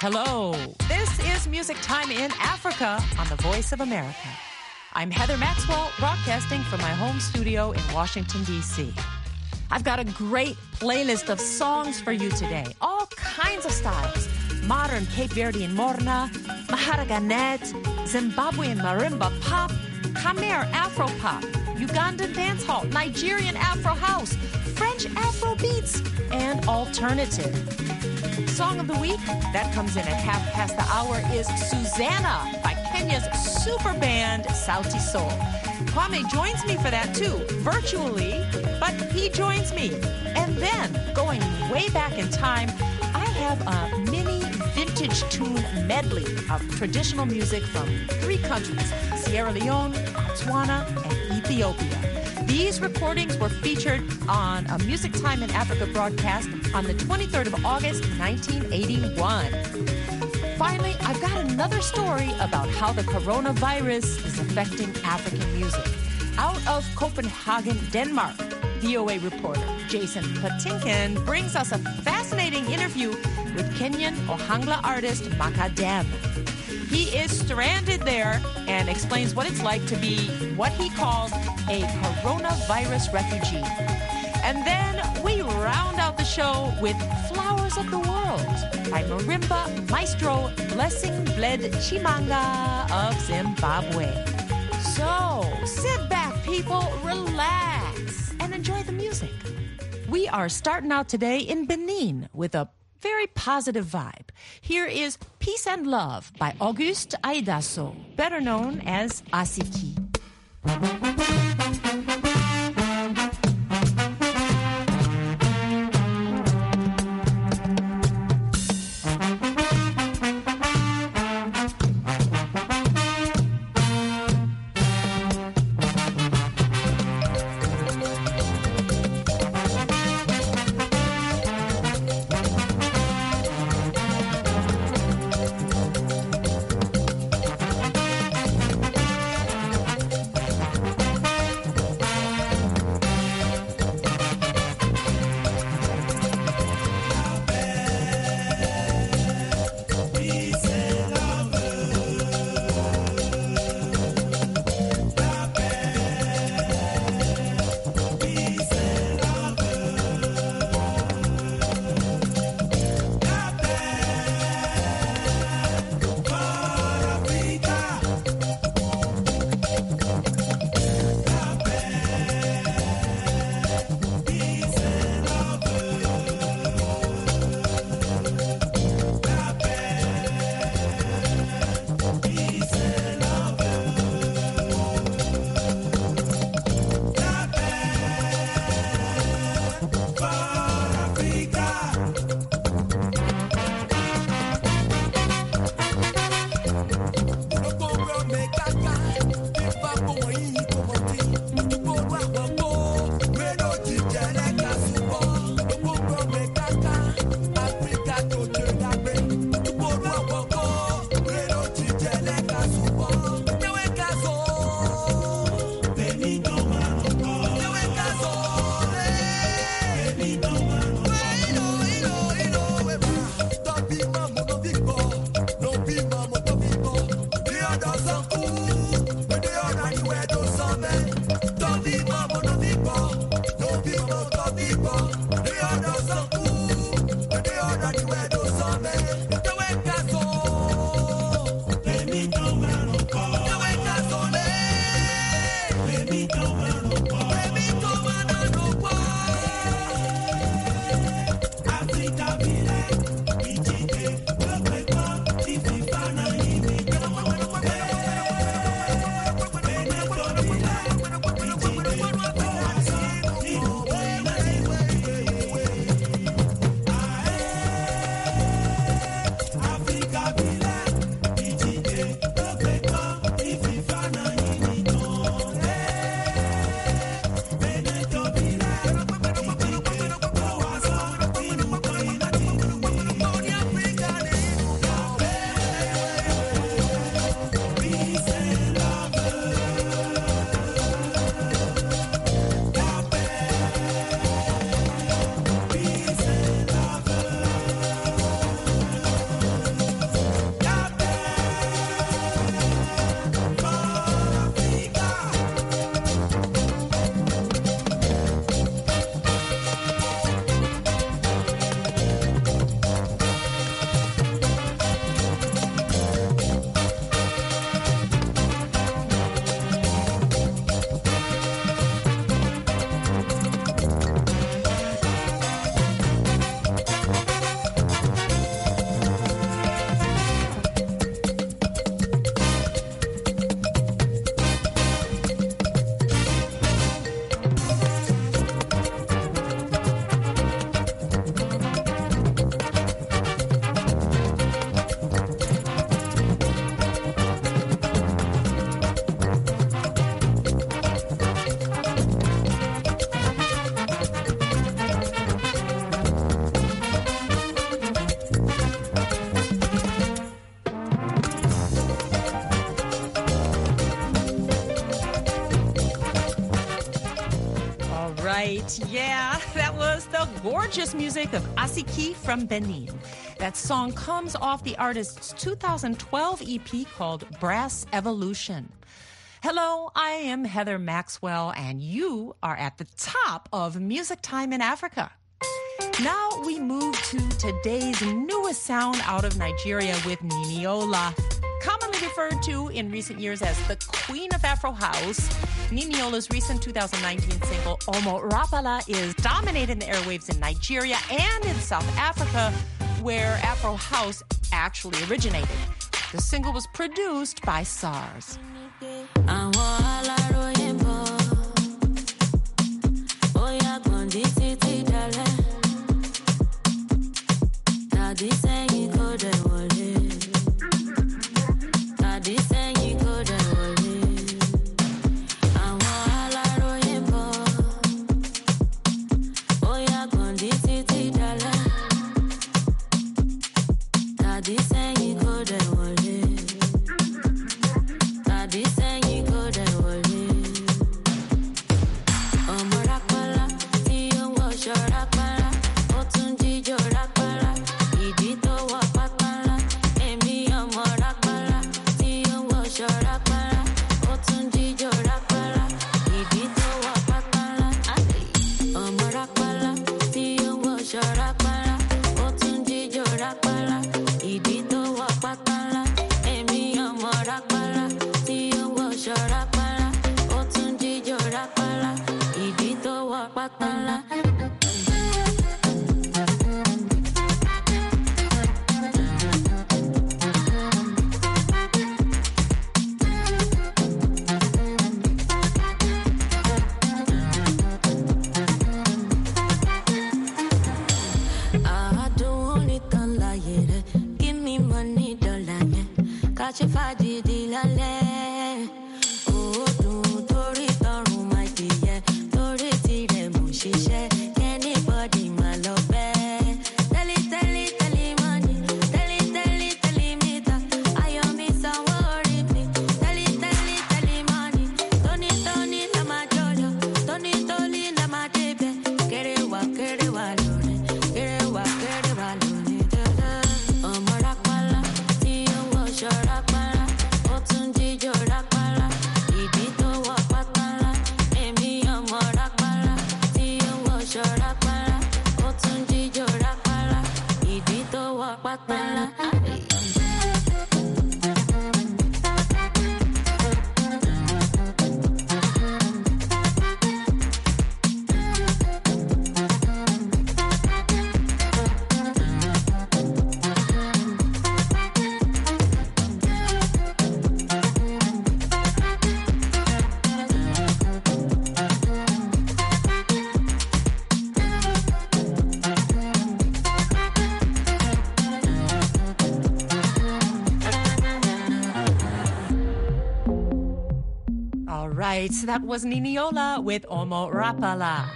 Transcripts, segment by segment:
Hello, this is Music Time in Africa on the Voice of America. I'm Heather Maxwell, broadcasting from my home studio in Washington, D.C. I've got a great playlist of songs for you today, all kinds of styles. Modern Cape Verdean morna, Maharaganette, Zimbabwean marimba pop, Khmer Afro pop, Ugandan dancehall, Nigerian Afro house, French Afro beats, and alternative. Song of the week, that comes in at 1:30 is Susanna by Kenya's super band Sauti Sol. Kwame joins me for that too, virtually, but he joins me. And then, going way back in time, I have a mini vintage tune medley of traditional music from 3 countries, Sierra Leone, Botswana, and Ethiopia. These recordings were featured on a Music Time in Africa broadcast on the 23rd of August, 1981. Finally, I've got another story about how the coronavirus is affecting African music. Out of Copenhagen, Denmark, VOA reporter Jason Patinkin brings us a fascinating interview with Kenyan Ohangla artist Makadem. He is stranded there and explains what it's like to be what he calls a coronavirus refugee. And then we round out the show with Flowers of the World by marimba maestro Blessing Bled Chimanga of Zimbabwe. So sit back, people, relax, and enjoy the music. We are starting out today in Benin with a very positive vibe. Here is Peace and Love by Auguste Aidaso, better known as Asiki. gorgeous music of Asiki from Benin. That song comes off the artist's 2012 EP called Brass Evolution. Hello, I am Heather Maxwell, and you are at the top of Music Time in Africa. Now we move to today's newest sound out of Nigeria with Niniola. Commonly referred to in recent years as the Queen of Afro House, Niniola's recent 2019 single Omo Rapala is dominating the airwaves in Nigeria and in South Africa, where Afro House actually originated. The single was produced by SARS. So that was Niniola with Omo Rapala.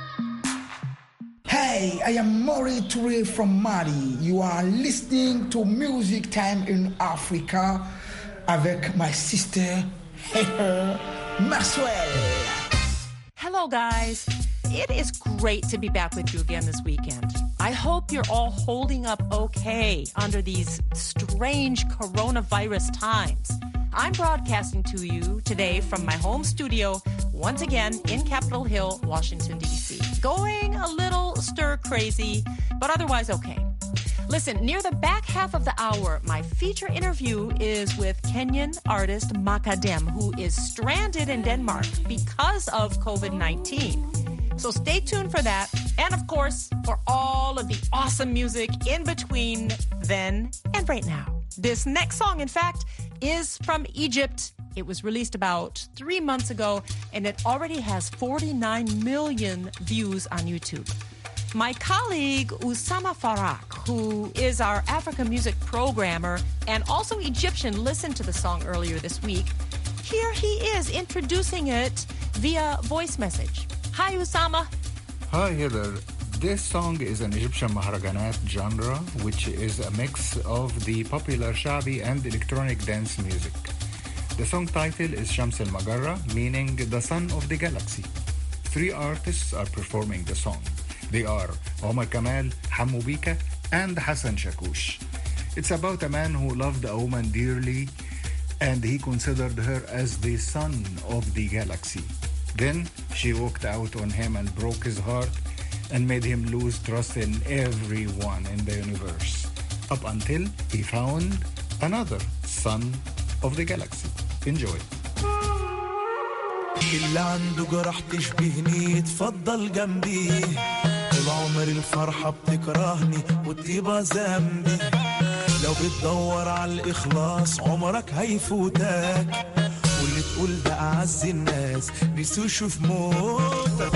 Hey, I am Maury Touré from Mali. You are listening to Music Time in Africa avec my sister, Heather Maxwell. Hello, guys. It is great to be back with you again this weekend. I hope you're all holding up okay under these strange coronavirus times. I'm broadcasting to you today from my home studio, once again in Capitol Hill, Washington, D.C. Going a little stir-crazy, but otherwise okay. Listen, near the back half of the hour, my feature interview is with Kenyan artist Makadem, who is stranded in Denmark because of COVID-19. So stay tuned for that, and of course, for all of the awesome music in between then and right now. This next song, in fact, is from Egypt. It was released about 3 months ago, and it already has 49 million views on YouTube. My colleague, Usama Farak, who is our Africa music programmer and also Egyptian, listened to the song earlier this week. Here he is introducing it via voice message. Hi, Usama. Hi, Heather. This song is an Egyptian maharaganat genre, which is a mix of the popular Shabi and electronic dance music. The song title is Shams al-Magarra, meaning the sun of the galaxy. 3 artists are performing the song. They are Omar Kamal, Hamou Bika, and Hassan Shakush. It's about a man who loved a woman dearly and he considered her as the sun of the galaxy. Then she walked out on him and broke his heart and made him lose trust in everyone in the universe. Up until he found another sun of the galaxy. Enjoy. اللي عنده جرح تشبهني اتفضل جنبي طول عمري الفرحة بتكرهني والطيبة ذنبي لو بتدور على الإخلاص عمرك هيفوتك واللي تقول ده أعز الناس نسوا يشوف موتك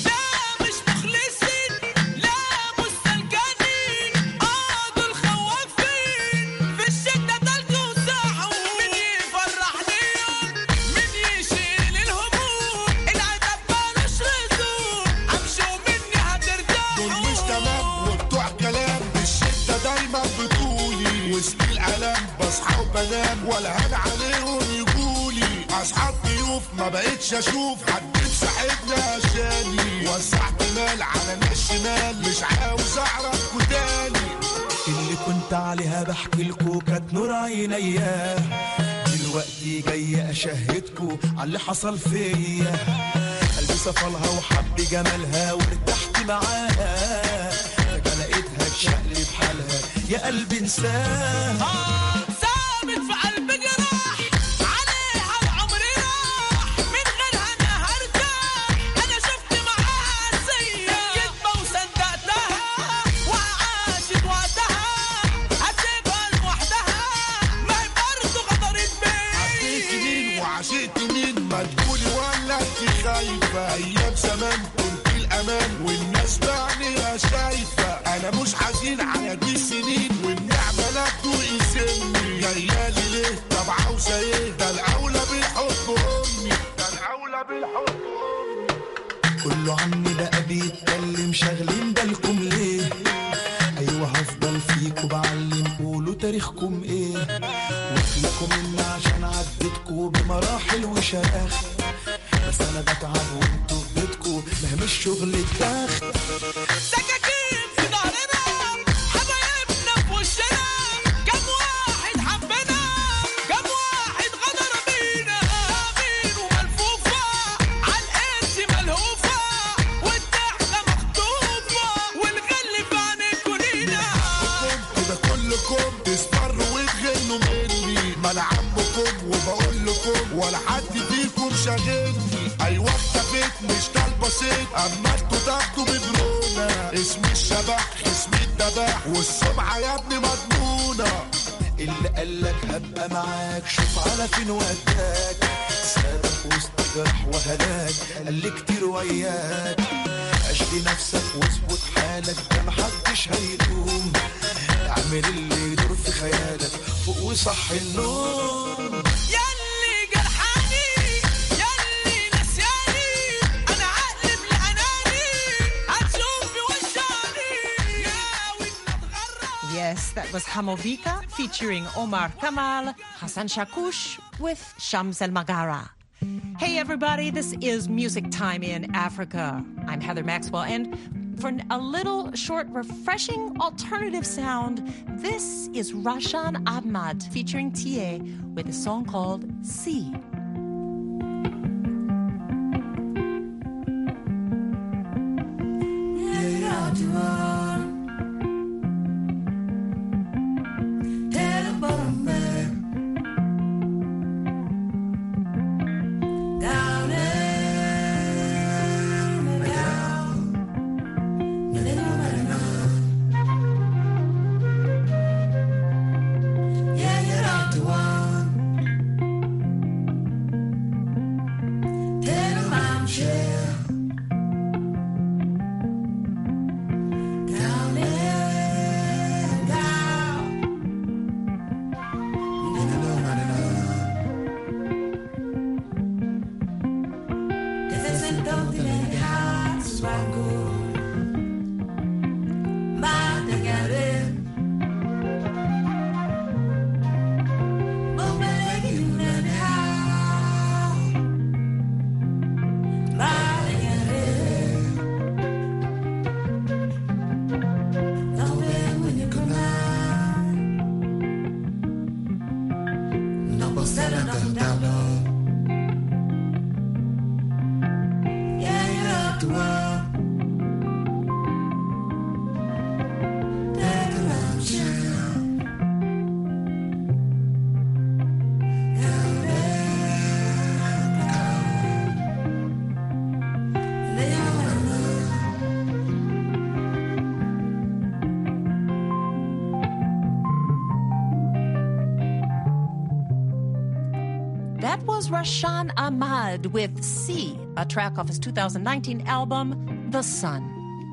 ولا هاد عليهم يقولي اصحاب ضيوف ما بقتش اشوف حد مساعدنا عشاني وسعت مال على ناس شمال مش عاوز اعرفكوا تاني اللي كنت عليها بحكي لكوا كانت نور عينيا دلوقتي جاي اشهدكوا على اللي حصل فيا قلبي صفلها وحب جمالها وارتحت معاها فجأة لقيتها تشقلب حالها يا قلبي انساها ايام زمان كنت الامان والناس بعينيها شايفه انا مش حزين على دي السنين والنعمه لا تدوقي سني جايالي ليه طب عاوزه ايه ده الاولى بالحب امي ده الاولى بالحب امي كله عني بقى بيتكلم شاغلين بالكم ليه ايوه هفضل فيكوا بعلم قولوا تاريخكم ايه وفيكم اني عشان عديتكوا بمراحل وشرخ بس انا بتعب وانتوا في بيتكوا مهم الشغل الدخل سكاكين في ظهرنا حبايبنا في وشنا كم واحد حبنا كم واحد غدر بينا مين وملفوفة عالقرش ملهوفة والضحكة مخطوفة والغل في عينيكوا لينا كده كلكم تسمروا وتغنوا مني ما انا عمكم وبقول لكم ولا حد فيكم شاغلني ايوه اكتفيت مش طالبسيط اما انتوا تاخدوا بدرونا اسمي الشبح اسمي الدبح والسمعه يا ابني مضمونه اللي قالك هبقى معاك شوف على فين وداك سابك وسط جرح وهلاك قال لي كتير وياك اشفي نفسك واظبط حالك ده محدش هيدوم اعمل اللي يدور في خيالك فوق وصح النوم Yes, that was Hamou Bika featuring Omar Kamal, Hassan Shakush with Shams El Magara. Hey everybody, this is Music Time in Africa. I'm Heather Maxwell, and for a little short refreshing alternative sound, this is Rashan Ahmad featuring T.A. with a song called Sea. That was Rashan Ahmad with C, a track off his 2019 album, The Sun.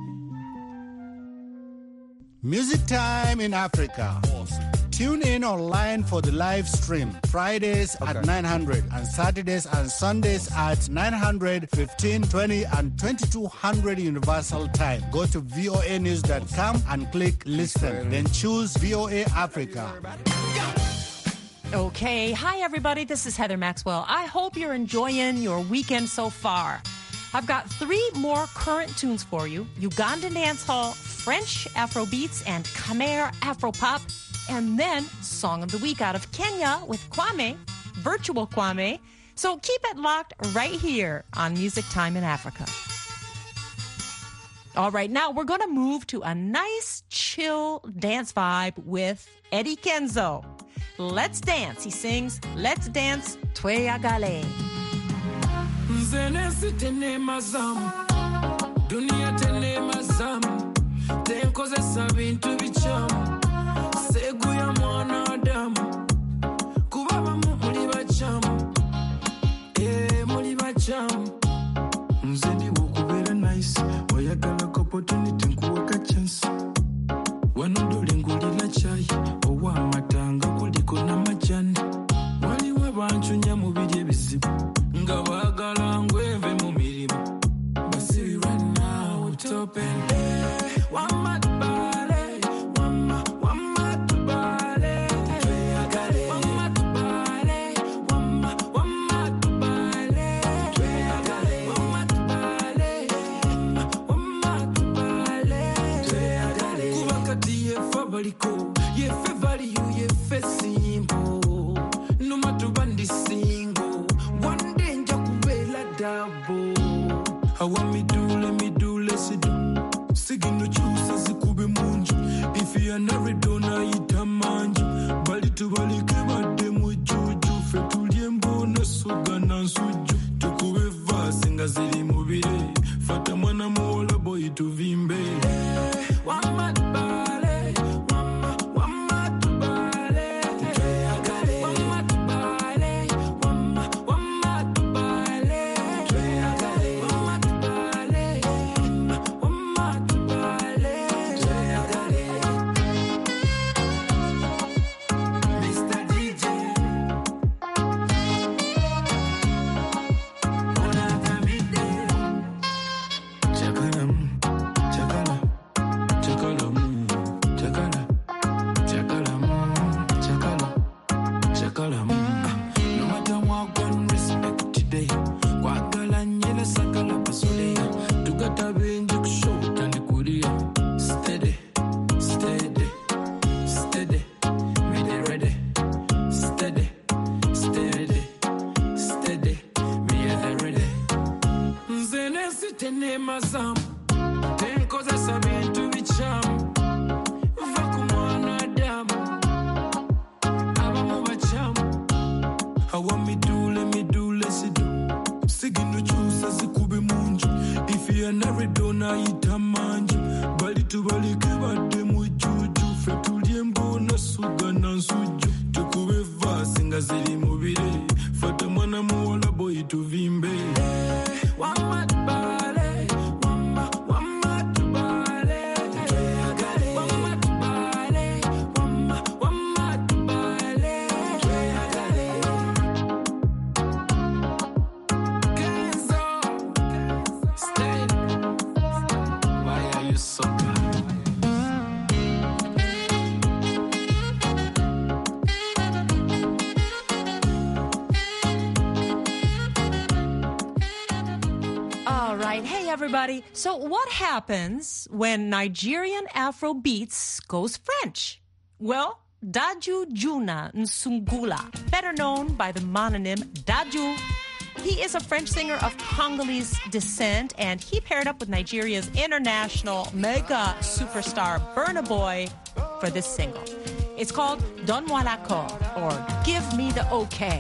Music Time in Africa. Tune in online for the live stream Fridays at 900 and Saturdays and Sundays at 900, 1520 and 2200 Universal Time. Go to voanews.com and click listen. Then choose VOA Africa. Okay, hi everybody, this is Heather Maxwell. I hope you're enjoying your weekend so far. I've got 3 more current tunes for you: Ugandan dancehall, French Afrobeats, and Khmer Afropop, and then Song of the Week out of Kenya with Kwame, Virtual Kwame. So keep it locked right here on Music Time in Africa. All right, now we're going to move to a nice, chill dance vibe with Eddie Kenzo. Let's dance. He sings, Let's Dance, Tweyagale. Nzene sitene mazamu, dunia tene mazamu, tenkoze sabintu bichamu, segu ya mwana adamu, kubaba muli bachamu, muli bachamu. Nzendi wokubera nice, oyagala opportunity nkuwaka chance. Wanondole ngulila chai, owa matanga kuliko na majani. Waliwe banchunya mubiri ebizibu, nga bagala ngweve mu mirimu. Basiri right now, top and wamatubale, wamatubale, tweyagale. Wamatubale, wamatubale, tweyagale. Wamatubale, wamatubale, tweyagale. Kuba kati yefa baliko, yefe value, yefe simple. No matter when they single, one day nja kubela double. Hawa me do, let's do. Sigino choose zikube munju. If you are not dona ita manju. Bali to bali keba demu juju. Fetulie mbona suga na nsuju. Tukube vasi nga zili mubile. Fata mwana muola boy tuvimbe. Wamatubale, wamatubale, tweyagale. Wamatubale, wamatubale, tweyagale. Wamatubale, wamatubale, tweyagale. Mr. DJ, ona kamide. Chakalam, chakala, chakalam, chakala, chakalam, chakala, chakalam. No matter what, one respect today. Kwagala nyele sakala pasolea. Tukata benje kushoto and kulia. Steady, steady, steady. Ready, ready. Steady, steady, steady. Ready, ready. Nzene sitene mazamu, tenkoze sabintu bichamu. Vaku mwana adamu, abamu bachamu. Hawa me do, let's do. Sigino chusa zikube munju. If you are not dona ita manju. Bali to bali keba demu juju. Fetulie mbona suga na nsuju. Tukube vasi nga zili mubile. Fata mwana muola boy tuvimbe. Wamatubale, wamatubale, tweyagale. Wamatubale, wamatubale, tweyagale. Kenzo, stay. Why are you so bad? All right. Hey, everybody. So what happens when Nigerian Afro beats goes French? Well, Daju Juna Nsungula, better known by the mononym Daju, he is a French singer of Congolese descent, and he paired up with Nigeria's international mega superstar Burna Boy for this single. It's called Donne-moi l'accord, or Give Me the Okay.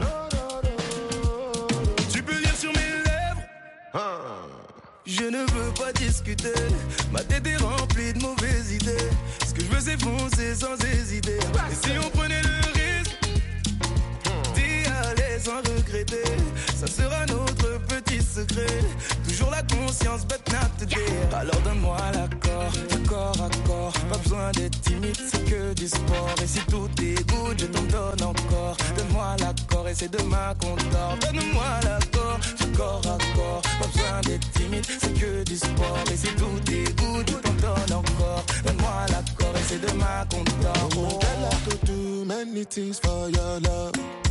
Tu peux lire sur mes lèvres. Je ne veux pas discuter. Ma tête est remplie de mauvaises idées. Ce que je veux c'est foncer sans hésiter. Et si on prenait le risque d'y aller sans regretter. regretter. Ça sera notre petit secret. Toujours la conscience, but not today. Alors donne-moi l'accord, corps à corps. Pas besoin d'être timide, c'est que du sport. Et si tout est good, je t'en donne encore. Donne-moi l'accord et c'est demain qu'on dort. Donne-moi l'accord, corps à corps. Pas besoin d'être timide, c'est que du sport. Et si tout est good, je t'en donne encore. Donne-moi l'accord et c'est demain qu'on dort. Oh, girl, I could do many things for your love.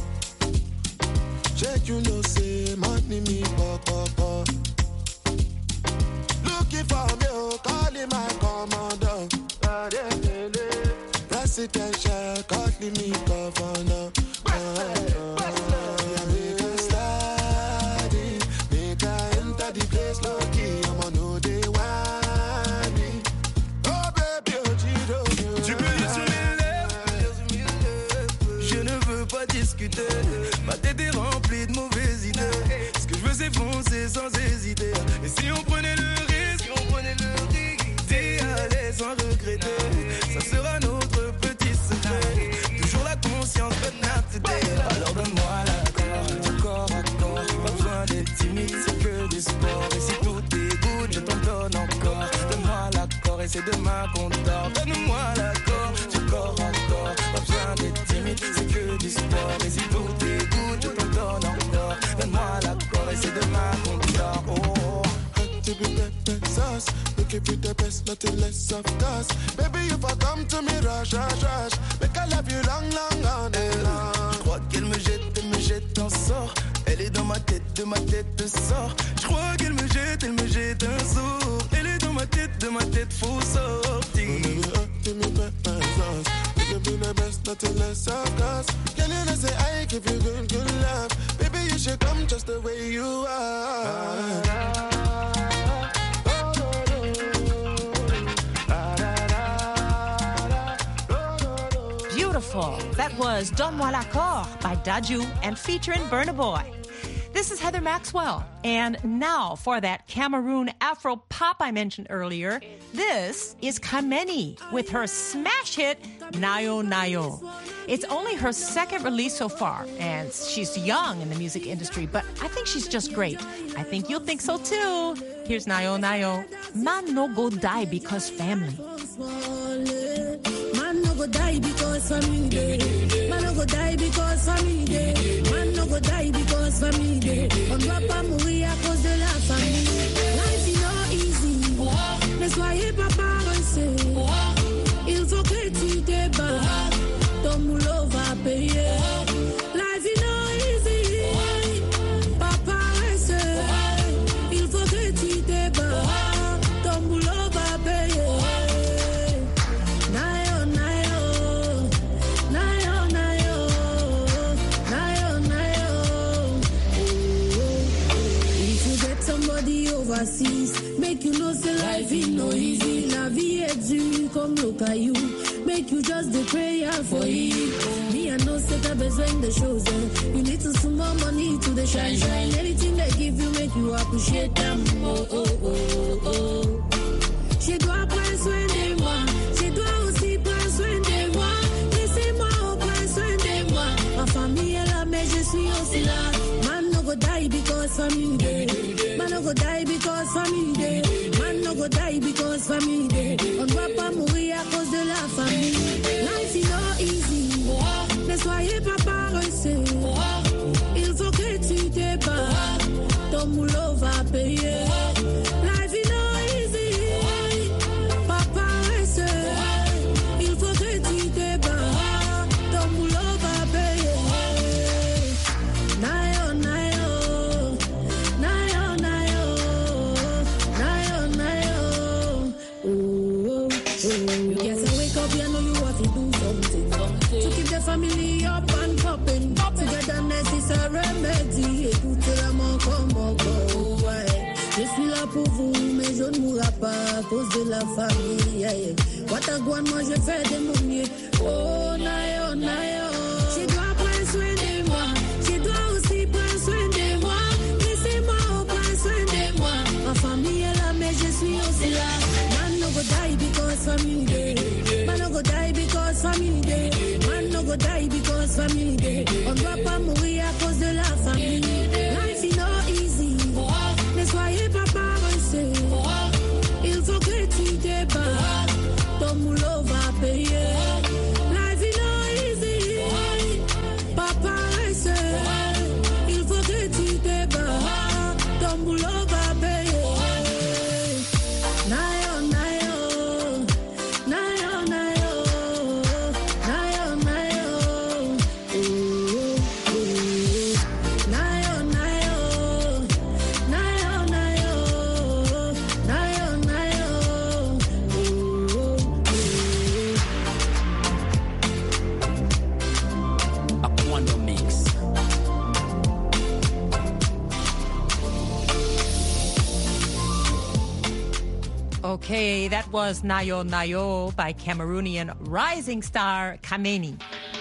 Check, you know, say, money me, pop. Looking for me, oh, calling my commander. Presidential, calling me governor. Make a slide, make a enter the place, lucky. I'm on no day one. Oh, baby, oh, Giro. Tu peux lire sur mes lèvres, je ne veux pas discuter. Ma tête est remplie de mauvaises idées. Ce que je veux c'est foncer sans hésiter. Et si on prenait le risque, t'es à l'aise sans regretter. Ça sera notre petit secret. Toujours la conscience, but not today. Alors donne-moi l'accord, corps à corps. Pas besoin d'être timide, c'est que du sport. Et si tout est good, je t'en donne encore. Donne-moi l'accord et c'est demain qu'on dort. Donne-moi l'accord, corps à corps. Pas besoin d'être timide, c'est que du sport. Et si tout est good, je t'en donne encore. Donne-moi l'accord et c'est demain qu'on dort. Oh. To be the sauce, we keep it the best, nothing less of course. Baby, if I come to me, rush, make I love you long, on and long. Je crois qu'elle me jette un sort. Elle est dans ma tête, de ma tête sort. Je crois qu'elle me jette un sort. Elle est dans ma tête, faut sortir. Give me the sauce, we keep it the best, nothing less of course. Can you not say I give you good love? Baby, you should come just the way you are. Beautiful. That was Donne-moi l'accord by Daju and featuring Burna Boy. This is Heather Maxwell. And now for that Cameroon Afro pop I mentioned earlier, this is Kameni with her smash hit, Nayo Nayo. It's only her second release so far, and she's young in the music industry, but I think she's just great. I think you'll think so too. Here's Nayo Nayo. Man no go die because family. Man no go die because family day. Man no go die because family day. Man no go die because family day. On va pas mourir à cause de la famille. Life is not easy. Ne soyez pas paresseux. Il faut que tu te bats. Ton boulot va payer. Life is not easy. Pas paresseux. Il faut que tu te bats. Ton boulot va payer. Make you know say life is no easy. La vie est dure comme le caillou. Make you just the prayer for it. Me I know say t'as besoin de choses. You need to some more money to the shine. Anything they give you make you appreciate them. Oh. Je dois prendre soin de moi. Je dois aussi prendre soin de moi. Laissez-moi prendre soin de moi. Ma famille est là mais je suis aussi là. Man no go die because family day. Man no go die because family day. Man no go die because family day. On ne va pas mourir à cause de la famille. Life is not easy. Ne soyez pas paresseux. Il faut que tu te bats. Ton boulot va payer. Life is not easy. Pas paresseux. Il faut que tu te bats. Ton boulot va payer. Nayo, nayo. Nayo, nayo. Nayo, nayo. Oh. You get to wake up, you know you have to do something. To keep the family up and popping. Togetherness is a remedy. Écoutez la main comme encore. Ouais. Je suis là pour vous, mais je ne mourrai pas à cause de la famille. Watagouane, moi je fais de mon mieux. Oh, nayo, nayo. Je dois prendre soin de moi. Je dois aussi prendre soin de moi. Laissez-moi prendre soin de moi. Ma famille est là, mais je suis aussi là. Man no go die because family day. Man no go die because family day. Man no go die because family day. On ne doit pas mourir à cause de la famille. Okay, that was Nayo Nayo by Cameroonian rising star Kameni.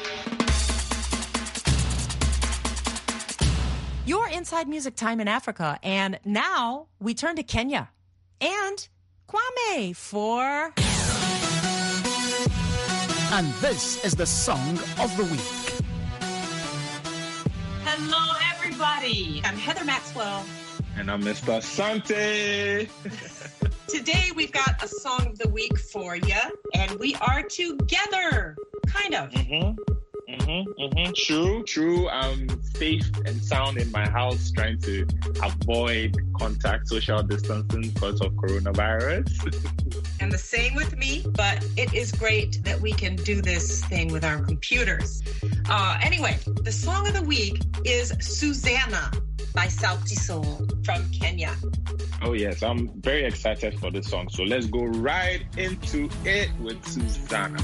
You're inside Music Time in Africa, and now we turn to Kenya and Kwame for... And this is the Song of the Week. Hello, everybody. I'm Heather Maxwell. And I'm Mr. Sante. Today we've got a Song of the Week for you, and we are together, kind of. True. I'm safe and sound in my house, trying to avoid contact, social distancing because of coronavirus. And the same with me, but it is great that we can do this thing with our computers. Anyway, the Song of the Week is Susanna by Sauti Sol from Kenya. Oh yes, I'm very excited for this song. So let's go right into it with Susanna.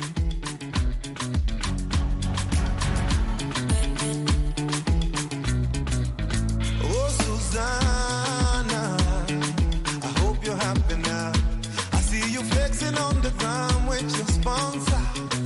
Oh, Susanna, I hope you're happy now. I see you flexing on the ground with your sponsor.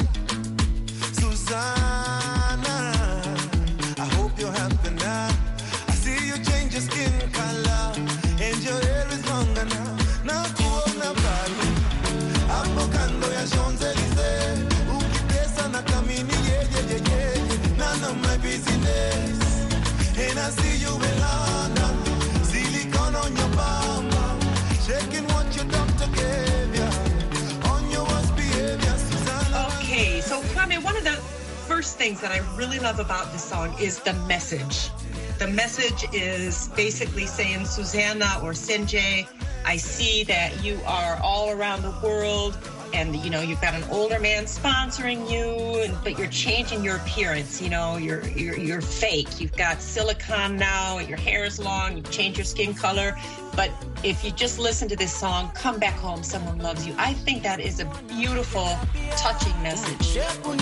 Susanna, I hope you're happy now. I see you change your skin color and your hair is longer now. Na kuona bali hapo kando ya Champs-Elysees, ukitesa na kamini yeah. None of my business. And I see you in London, silicone on your bum, shaking what your doctor gave you on your worst behavior, Susanna. Okay, so Kwame, one of the first things that I really love about this song is the message. The message is basically saying, Susanna or Senje, I see that you are all around the world and, you know, you've got an older man sponsoring you, but you're changing your appearance. You know, you're fake. You've got silicone now, your hair is long, you've changed your skin color. But if you just listen to this song, come back home, someone loves you. I think that is a beautiful, touching message.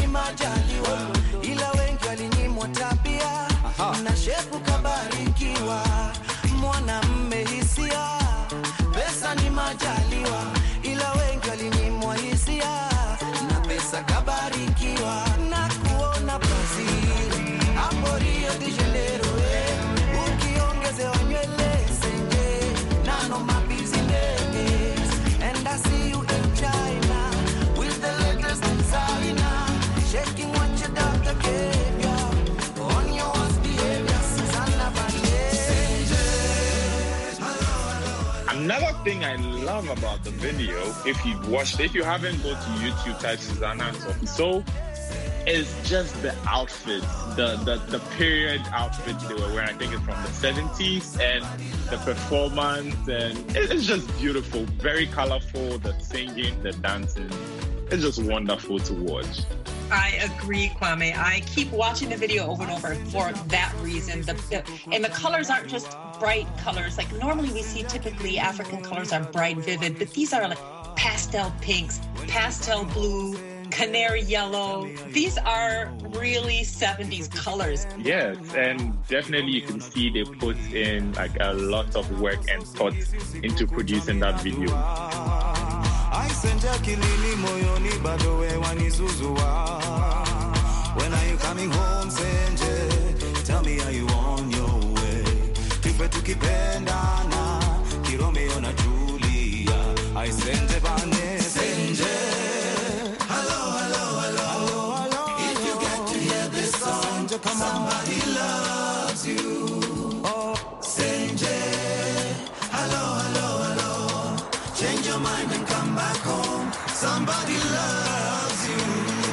Na shepu kabarikiwa, mwana mmehisia, pesa ni majaliwa, ila wengi walinyimwa hisia, na pesa kabarikiwa, na kuona Brazil, hapo Rio de Janeiro, ukiongezewa nywele Senje, none of my business, and I see you in China, with the latest designer, shaking what your doctor gave you. Another thing I love about the video, if you haven't go to YouTube, type Susanna and Sauti Sol, is just the outfits, the period outfits they were wearing. I think it's from the 70s, and the performance, and it's just beautiful, very colorful, the singing, the dancing. It's just wonderful to watch. I agree, Kwame. I keep watching the video over and over for that reason. And the colors aren't just bright colors. Like normally we see typically African colors are bright, vivid, but these are like pastel pinks, pastel blue, canary yellow. These are really 70s colors. Yes, and definitely you can see they put in like a lot of work and thought into producing that video. I sent a kilini moyoni bado we wanizuzua. When are you coming home, Senje? Tell me, are you on your way? Tupe tukipendana, Kiromeo na Julia. I sent a bane, Senje. Hello. If you get to hear this song, somebody loves you. Oh, Senje. Hello. Change your mind and come back home. Somebody loves you.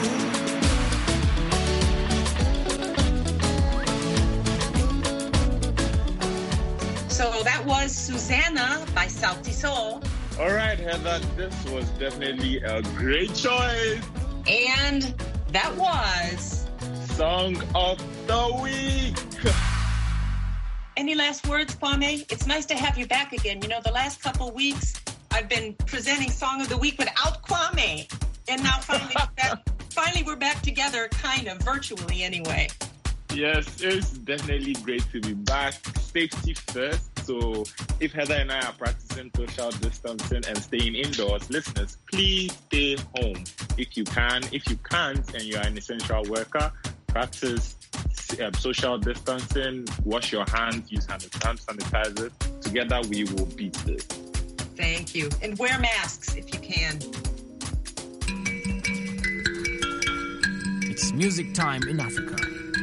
So that was Susanna by Sauti Sol. All right, Heather, this was definitely a great choice. And that was Song of the Week. Any last words, Kwame? It's nice to have you back again. You know, the last couple weeks, I've been presenting Song of the Week without Kwame. And now finally we're back together, kind of, virtually anyway. Yes, it's definitely great to be back. Safety first. So if Heather and I are practicing practicing social distancing and staying indoors, listeners, please stay home if you can. If you can't and you are an essential worker, practice social distancing, wash your hands, use hand sanitizer. Together we will beat this. Thank you. And wear masks if you can. It's music time in Africa.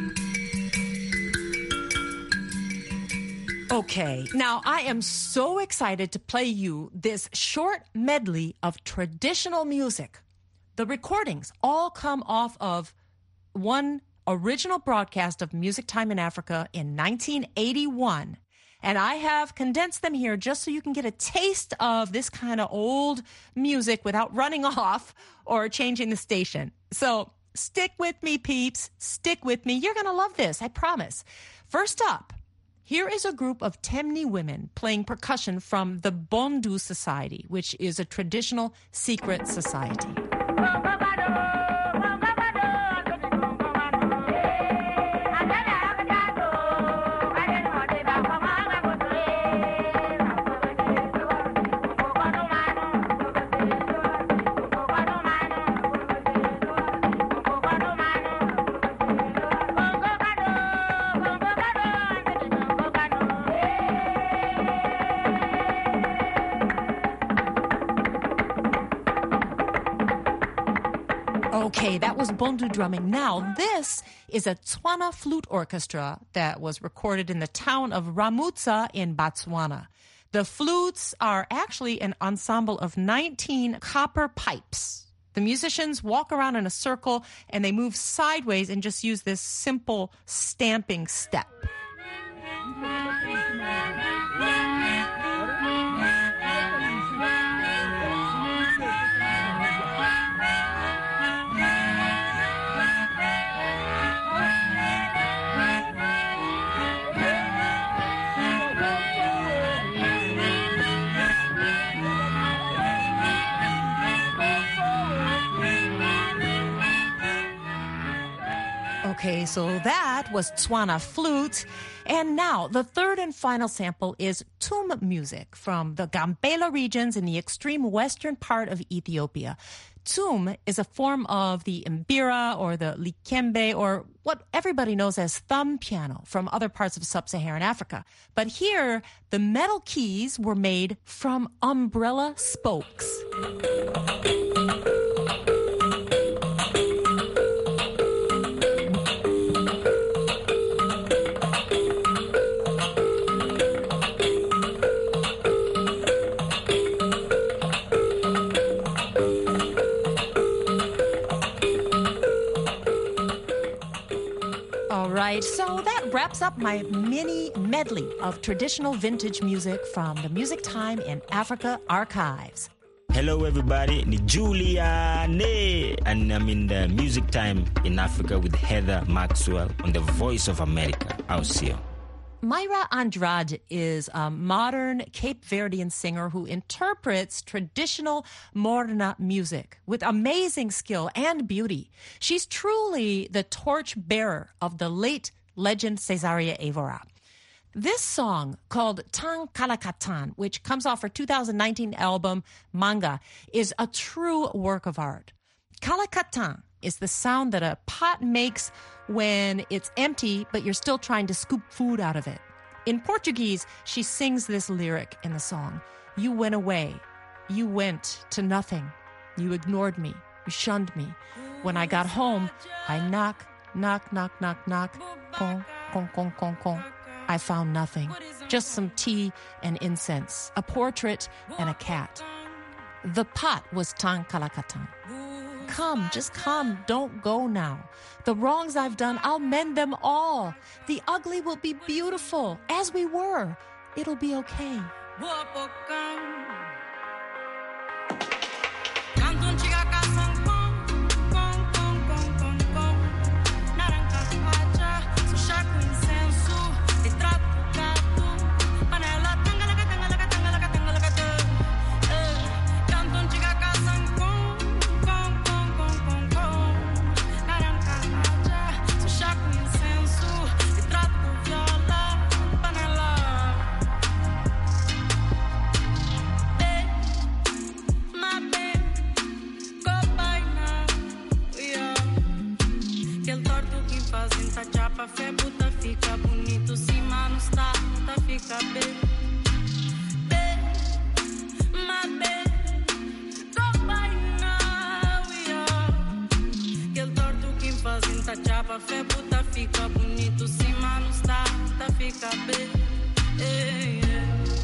Okay, now I am so excited to play you this short medley of traditional music. The recordings all come off of one original broadcast of Music Time in Africa in 1981. And I have condensed them here just so you can get a taste of this kind of old music without running off or changing the station. So stick with me, peeps. Stick with me. You're going to love this, I promise. First up, here is a group of Temne women playing percussion from the Bondu Society, which is a traditional secret society. Okay, that was Bondu drumming. Now, this is a Tswana flute orchestra that was recorded in the town of Ramutsa in Botswana. The flutes are actually an ensemble of 19 copper pipes. The musicians walk around in a circle and they move sideways and just use this simple stamping step. Okay, so that was Tswana flute. And now the third and final sample is Tum music from the Gambela regions in the extreme western part of Ethiopia. Tum is a form of the mbira or the likembe or what everybody knows as thumb piano from other parts of sub-Saharan Africa. But here, the metal keys were made from umbrella spokes. Right, so that wraps up my mini medley of traditional vintage music from the Music Time in Africa archives. Hello everybody, ni Juliane, and I'm in the Music Time in Africa with Heather Maxwell on the Voice of America. I'll see you. Mayra Andrade is a modern Cape Verdean singer who interprets traditional Morna music with amazing skill and beauty. She's truly the torch-bearer of the late legend Cesaria Evora. This song, called Tang Kalakatan, which comes off her 2019 album Manga, is a true work of art. Kalakatan is the sound that a pot makes when it's empty, but you're still trying to scoop food out of it. In Portuguese, she sings this lyric in the song. You went away. You went to nothing. You ignored me. You shunned me. When I got home, I knock, knock, knock, knock, knock. Kong, kong, kong, kong, kong. I found nothing. Just some tea and incense, a portrait and a cat. The pot was Tang Kalakatan. Come, just come, don't go now. The wrongs I've done, I'll mend them all. The ugly will be beautiful, as we were. It'll be okay. fazem tá chapa, fé puta fica bonito, se mano está, tá fica bem. Ei, ei.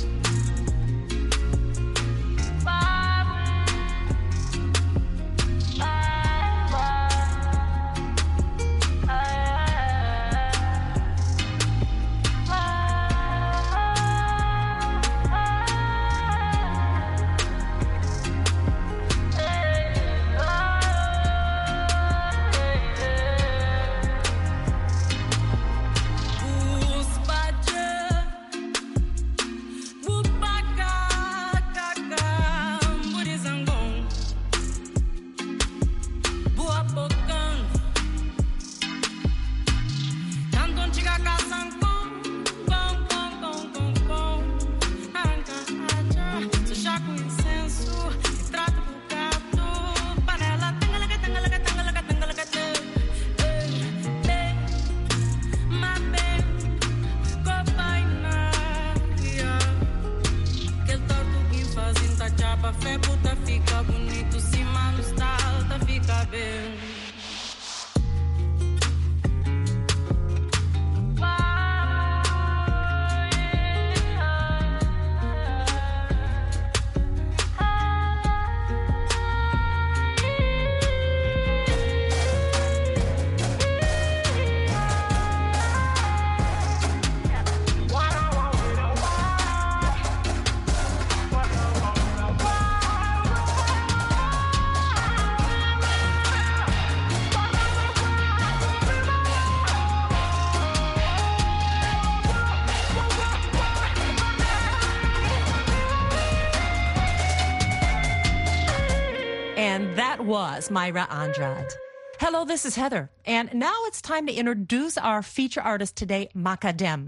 Was Mayra Andrade. Hello, this is Heather, and now it's time to introduce our feature artist today, Makadem.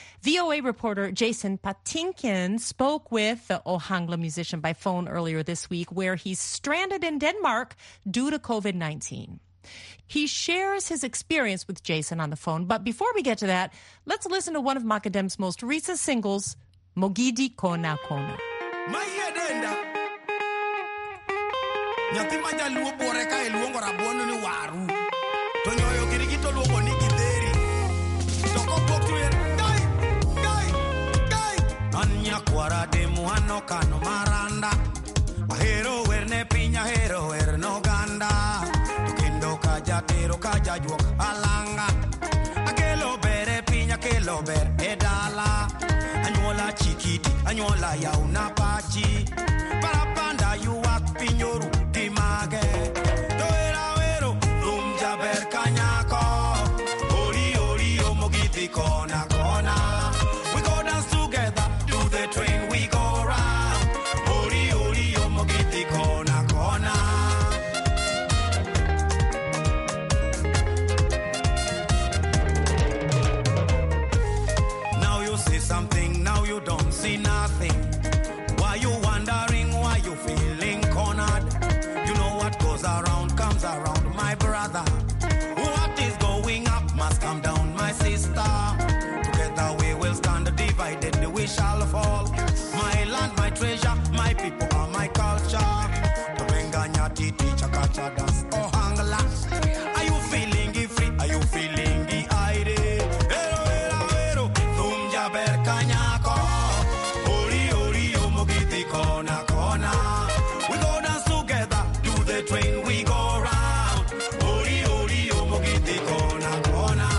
VOA reporter Jason Patinkin spoke with the Ohangla musician by phone earlier this week, where he's stranded in Denmark due to COVID-19. He shares his experience with Jason on the phone, but before we get to that, let's listen to one of Makadem's most recent singles, Mogidi Kona Kona. Nyathi maja luo bore ka iluongo rabuon ni waru. To nyoyo kirigito luongo ni githeri. To kopok tuyer, dai. Anya kwara demu ano kano maranda. Ahero werne pinya, ahero werno ganda. To kendo kaja tero kaja juok alanga. Akelo bere pinya, kelo ber edala. Anyola chikiti, anyola yauna pachi. Parapanda you wak pinyoru. Kona, kona. We go dance together, do the train, we go round. Ori, ori, omogiti, kona, kona. Now you see something, now you don't see nothing. Why you wondering, why you feeling cornered? You know what goes around, comes around, my brother. What is going up must come down, my sister. Together we will stand divided, we shall fall. My land, my treasure, my people are my culture. Tobenganya titi chakacha dance, oh hangla. Are you feeling free? Are you feeling the aire? Ero, thumja berkanyako. Ori, ori, omogiti kona, kona. We go dance together, do the train, we go round. Ori, ori, omogiti kona, kona.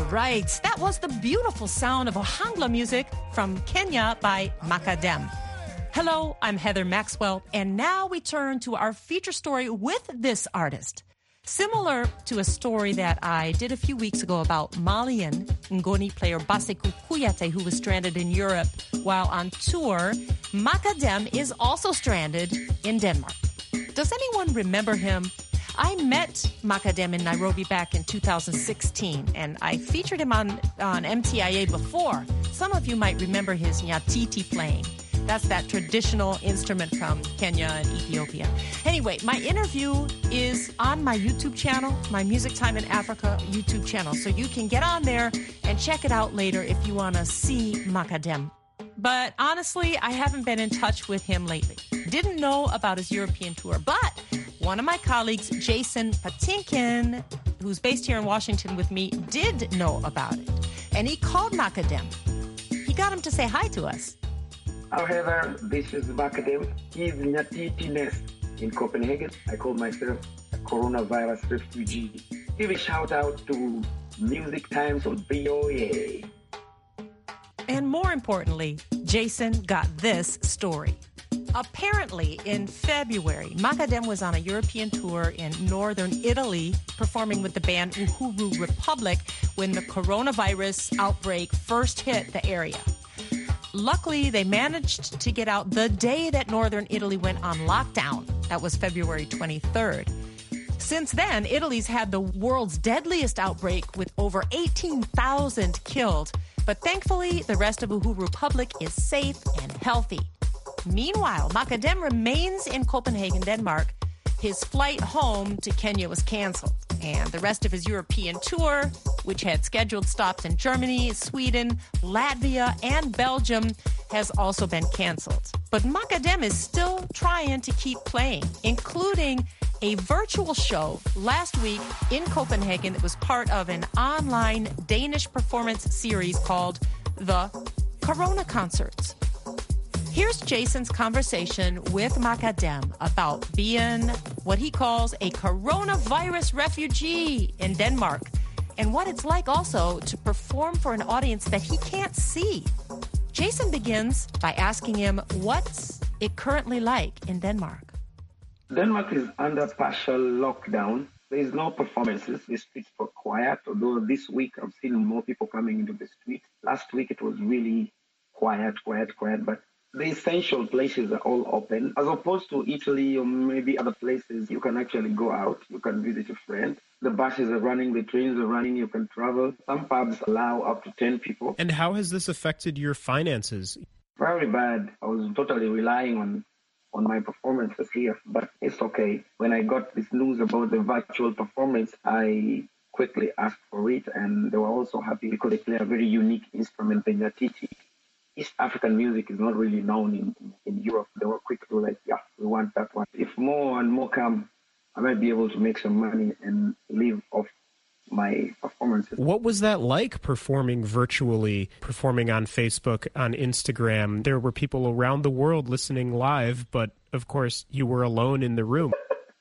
right, that was the beautiful sound of Ohangla music from Kenya by Makadem. Hello, I'm Heather Maxwell, and now we turn to our feature story with this artist. Similar to a story that I did a few weeks ago about Malian Ngoni player Baseku Kuyate, who was stranded in Europe while on tour, Makadem is also stranded in Denmark. Does anyone remember him? I met Makadem in Nairobi back in 2016, and I featured him on MTIA before. Some of you might remember his nyatiti playing. That's that traditional instrument from Kenya and Ethiopia. Anyway, my interview is on my YouTube channel, my Music Time in Africa YouTube channel. So you can get on there and check it out later if you want to see Makadem. But honestly, I haven't been in touch with him lately. Didn't know about his European tour, but one of my colleagues, Jason Patinkin, who's based here in Washington with me, did know about it. And he called Makadem. He got him to say hi to us. Oh, Heather, this is Makadem. He's in Nyatiti Nest in Copenhagen. I call myself a coronavirus refugee. Give a shout out to Music Times on VOA. And more importantly, Jason got this story. Apparently, in February, Makadem was on a European tour in northern Italy, performing with the band Uhuru Republic when the coronavirus outbreak first hit the area. Luckily, they managed to get out the day that northern Italy went on lockdown. That was February 23rd. Since then, Italy's had the world's deadliest outbreak with over 18,000 killed. But thankfully, the rest of Uhuru Republic is safe and healthy. Meanwhile, Makadem remains in Copenhagen, Denmark. His flight home to Kenya was canceled, and the rest of his European tour, which had scheduled stops in Germany, Sweden, Latvia, and Belgium, has also been canceled. But Makadem is still trying to keep playing, including a virtual show last week in Copenhagen that was part of an online Danish performance series called The Corona Concerts. Here's Jason's conversation with Makadem about being what he calls a coronavirus refugee in Denmark and what it's like also to perform for an audience that he can't see. Jason begins by asking him what's it currently like in Denmark. Denmark is under partial lockdown. There is no performances. The streets were quiet, although this week I've seen more people coming into the streets. Last week it was really quiet, but the essential places are all open. As opposed to Italy or maybe other places, you can actually go out, you can visit a friend. The buses are running, the trains are running, you can travel. Some pubs allow up to 10 people. And how has this affected your finances? Very bad. I was totally relying on my performances here, but it's okay. When I got this news about the virtual performance, I quickly asked for it, and they were also happy because they play a very unique instrument, the nyatiti. East African music is not really known in Europe. They were quick to yeah, we want that one. If more and more come, I might be able to make some money and live off my performances. What was that like performing virtually, performing on Facebook, on Instagram? There were people around the world listening live, but of course you were alone in the room.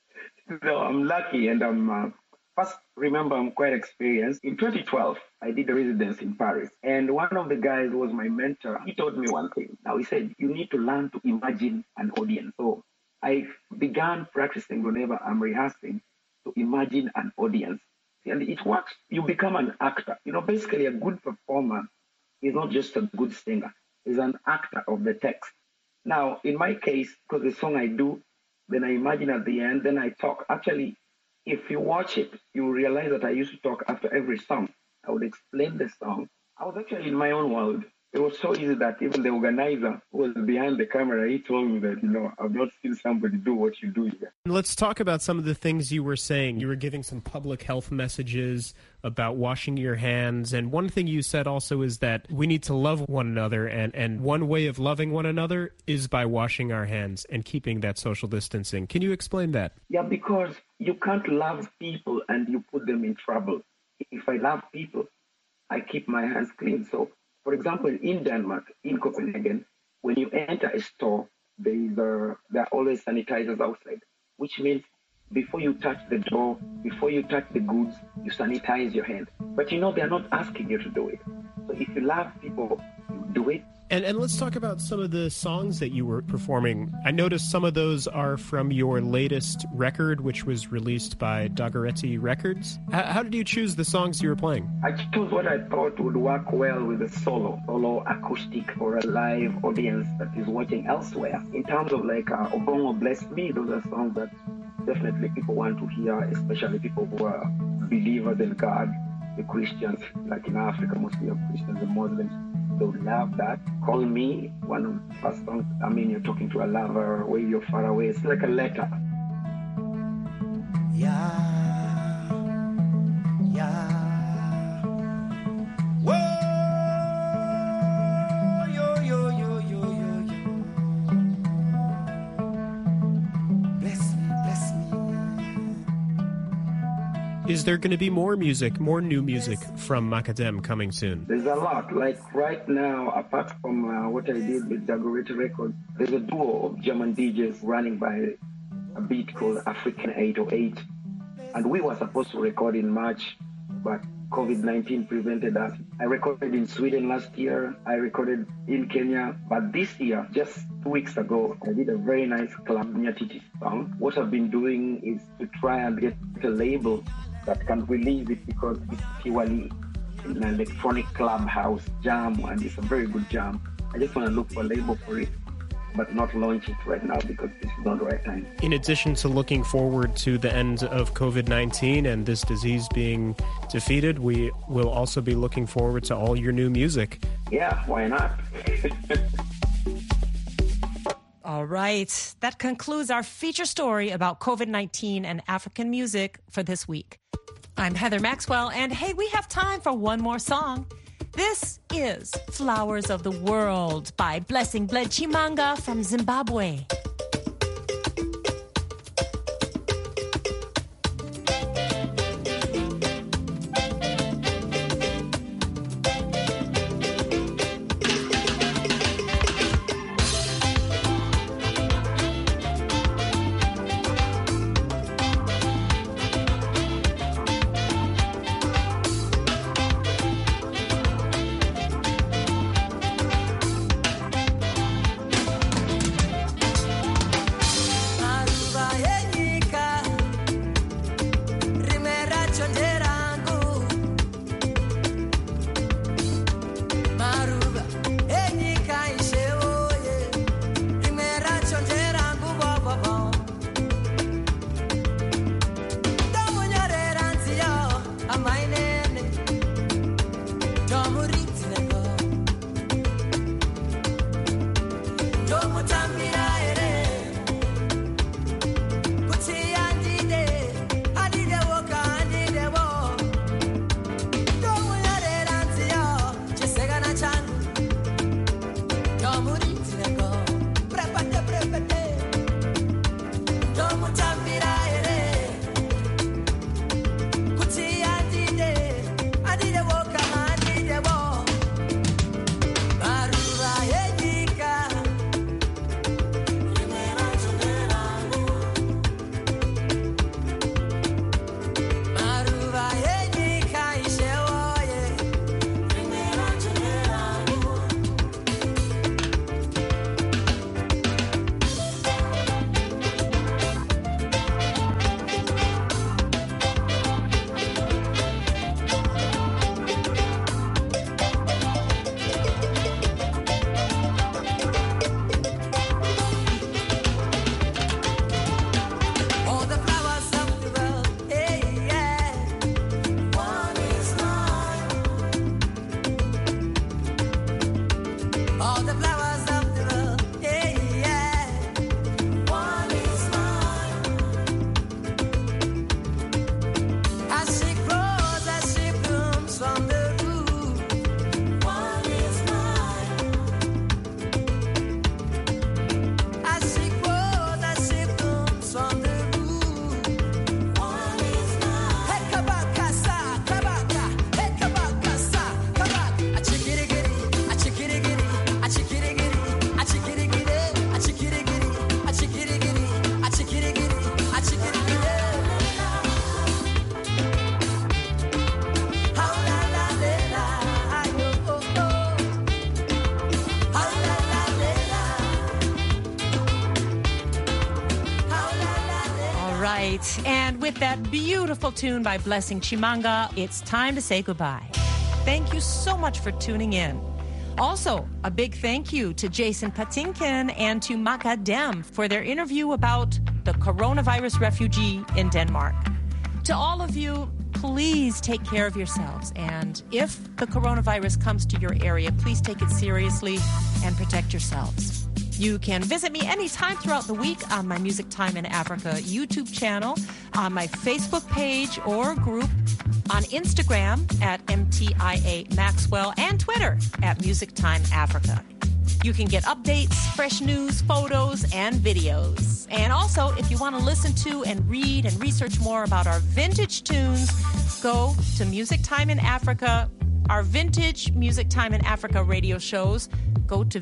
So I'm lucky, and first, remember, I'm quite experienced. In 2012, I did a residence in Paris, and one of the guys who was my mentor. He told me one thing. Now, he said, you need to learn to imagine an audience. So I began practicing whenever I'm rehearsing to imagine an audience. And it works. You become an actor. Basically, a good performer is not just a good singer. He's an actor of the text. Now, in my case, because the song I do, then I imagine at the end, then I talk. Actually, if you watch it, you will realize that I used to talk after every song. I would explain the song. I was actually in my own world. It was so easy that even the organizer who was behind the camera, he told me that, I've not seen somebody do what you do here. Let's talk about some of the things you were saying. You were giving some public health messages about washing your hands. And one thing you said also is that we need to love one another. And one way of loving one another is by washing our hands and keeping that social distancing. Can you explain that? Yeah, because you can't love people and you put them in trouble. If I love people, I keep my hands clean. So, for example, in Denmark, in Copenhagen, when you enter a store, there are always sanitizers outside, which means before you touch the door, before you touch the goods, you sanitize your hand. But you know, they're not asking you to do it. So if you love people, you do it. And let's talk about some of the songs that you were performing. I noticed some of those are from your latest record, which was released by Dagoretti Records. How did you choose the songs you were playing? I chose what I thought would work well with a solo acoustic or a live audience that is watching elsewhere. In terms of like Obongo Bless Me, those are songs that definitely people want to hear, especially people who are believers in God, the Christians, like in Africa, mostly are Christians and Muslims. They would love that. Call Me, one of the first songs. I mean, you're talking to a lover, where you're far away. It's like a letter. Yeah, yeah. Whoa, yo, yo, yo, yo, yo, yo. Bless me, bless me. Is there going to be more music, more new music from Macadam coming soon? There's a lot. Like right now, apart from what I did with Dagoretti Records, there's a duo of German DJs running by a beat called African 808. And we were supposed to record in March, but COVID-19 prevented us. I recorded in Sweden last year. I recorded in Kenya. But this year, just 2 weeks ago, I did a very nice Club Nyatiti song. What I've been doing is to try and get a label that can release it, because it's purely an electronic clubhouse jam, and it's a very good jam. I just want to look for a label for it, but not launch it right now because this is not the right time. In addition to looking forward to the end of COVID-19 and this disease being defeated, we will also be looking forward to all your new music. Yeah, why not? All right. That concludes our feature story about COVID-19 and African music for this week. I'm Heather Maxwell, and hey, we have time for one more song. This is Flowers of the World by Blessing Bled Chimanga from Zimbabwe. right. And with that beautiful tune by Blessing Chimanga, it's time to say goodbye. Thank you so much for tuning in. Also, a big thank you to Jason Patinkin and to Macadam for their interview about the coronavirus refugee in Denmark. To all of you, please take care of yourselves. And if the coronavirus comes to your area, please take it seriously and protect yourselves. You can visit me anytime throughout the week on my Music Time in Africa YouTube channel, on my Facebook page or group, on Instagram at MTIA Maxwell, and Twitter at Music Time Africa. You can get updates, fresh news, photos, and videos. And also, if you want to listen to and read and research more about our vintage tunes, go to Music Time in Africa, our vintage Music Time in Africa radio shows. Go to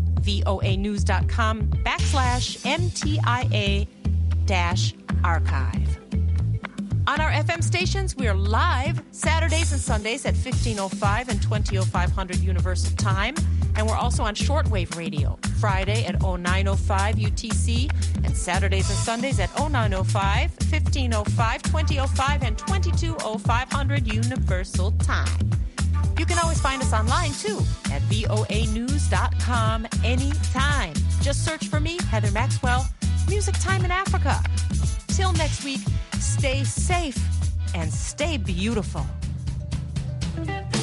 voanews.com/MTIA-archive. On our FM stations, we are live Saturdays and Sundays at 1505 and 200500 Universal Time. And we're also on shortwave radio, Friday at 0905 UTC, and Saturdays and Sundays at 0905, 1505, 2005, and 220500 Universal Time. You can always find us online, too, at voanews.com anytime. Just search for me, Heather Maxwell, Music Time in Africa. Till next week, stay safe and stay beautiful.